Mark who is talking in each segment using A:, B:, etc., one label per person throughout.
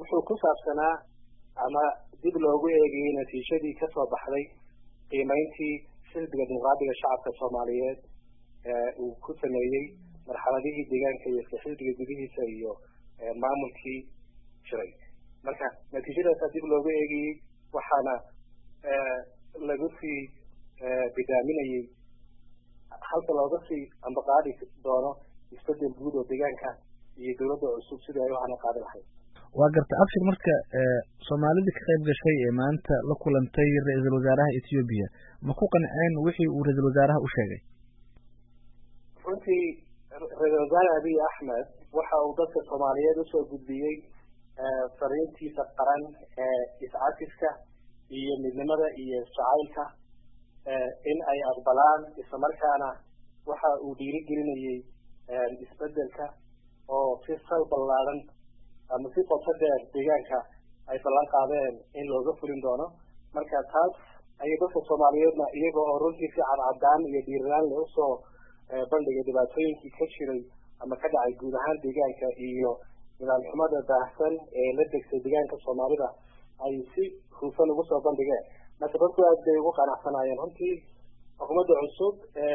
A: wuxuu ku saabsanaa ama dib loogu eegayay natiijadii ka soo baxday qiimayntii xisbiga dimuqraadiga shacabka Soomaaliyeed uu ku sameeyay marxaladihii deegaanka iyo xisbiga gudihiisa iyo maamulkii jiray. marka natiijadaas dib loogu eegayay waxaana lagu sii bidaaminayay halka looga sii ambaqaadi doono isbedel guud oo deegaanka iyo dowladda cusub sidii ay waxaana qaadi lahayd.
B: waa garta abshir marka Soomaalida ka qayb gashay ee maanta la kulantay ra'iisul wasaaraha Ethiopia ma ku qanceen wixii uu ra'iisul wasaaraha u sheegay?
A: runtii ra'iisul wasaare Abiy Ahmed waxa uu dadka Soomaaliyeed usoo gudbiyey fariintiisa qaran ee iscaasiska iyo midnimada iyo jacaylka in ay aqbalaan isla markaana waxa uu dhiirigelinayay isbedelka oo si sal ballaaran ama si qoto dheer deegaanka ay ballan qaadeen in looga fulin doono. marka taas ayay dadka Soomaaliyeedna iyaga oo runtii si cadcadaan iyo dhiirranaan leh usoo bandhigay dhibaatooyinkii ka jiray ama ka dhacay guud ahaan deegaanka iyo nidaam xumada baahsan ee la degtay deegaanka Soomaalida ay si hufan ugu soo bandhigeen. marka dadku aad bay ugu qanacsanaayeen runtii xukuumadda cusub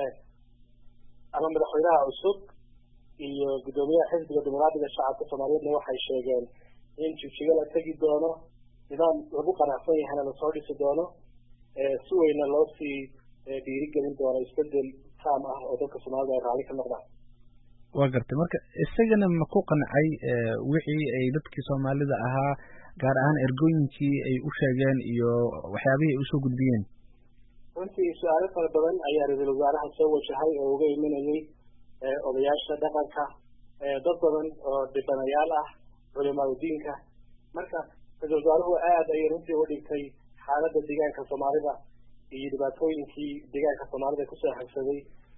A: ama madaxweynaha cusub iyo gudoomiyaha xisbiga dimuqraadiga shacabka Soomaaliyeedna waxay sheegeen in jigjiga la tegi doono, nidaam lagu qanacsan yahayna lasoo dhisi doono, si weyna loo sii dhiirigelin doono isbedel taam ah oo dadka Soomaalida ay raalli ka noqdaan.
B: waa gartay marka isagana ma ku qancay wixii ay dadkii Soomaalida ahaa gaar ahaan ergooyinkii ay u sheegeen iyo waxyaabihii ay usoo gudbiyeen?
A: runtii su'aalo fara badan ayaa ra'iisul wasaaraha soo wajahay oo uga imanayay odayaasha dhaqanka, dad badan oo dhibanayaal ah, culimada diinka. marka ra'iisul wasaaruhu aad ayay runtii u dhigtay xaaladda deegaanka Soomaalida iyo dhibaatooyinkii deegaanka Soomaalida kusoo xigsaday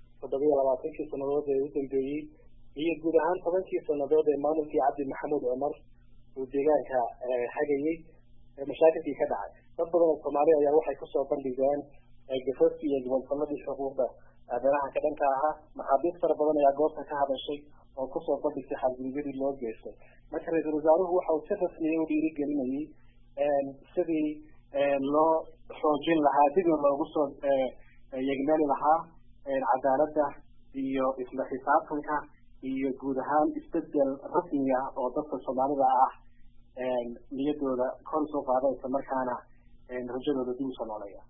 A: 27 sannadood ee u dambeeyey iyo guud ahaan 10 sannadood ee maamulkii Cabdi Maxamuud Cumar uu deegaanka hagayay mashaakilkii ka dhacay. dad badan oo Soomaali ayaa waxay kusoo bandhigeen gafoofkii iyo gobolladii xuquuqda aadanaha ka dhanka ahaa. maxaabiis fara badan ayaa goobta ka hadashay oo kusoo bandhigtay xadgudubyadii loo geystay. marka ra'iisul wasaaruhu waxa uu si rasmi ah u dhiirigelinayay sidii loo xoojin lahaa, sidii loogu soo yegmeeli lahaa cadaaladda iyo isla xisaabtanka iyo guud ahaan isbedel rasmi ah oo dadka Soomaalida ah niyadooda kor soo qaada isla markaana rajadooda dib u soo noolaya.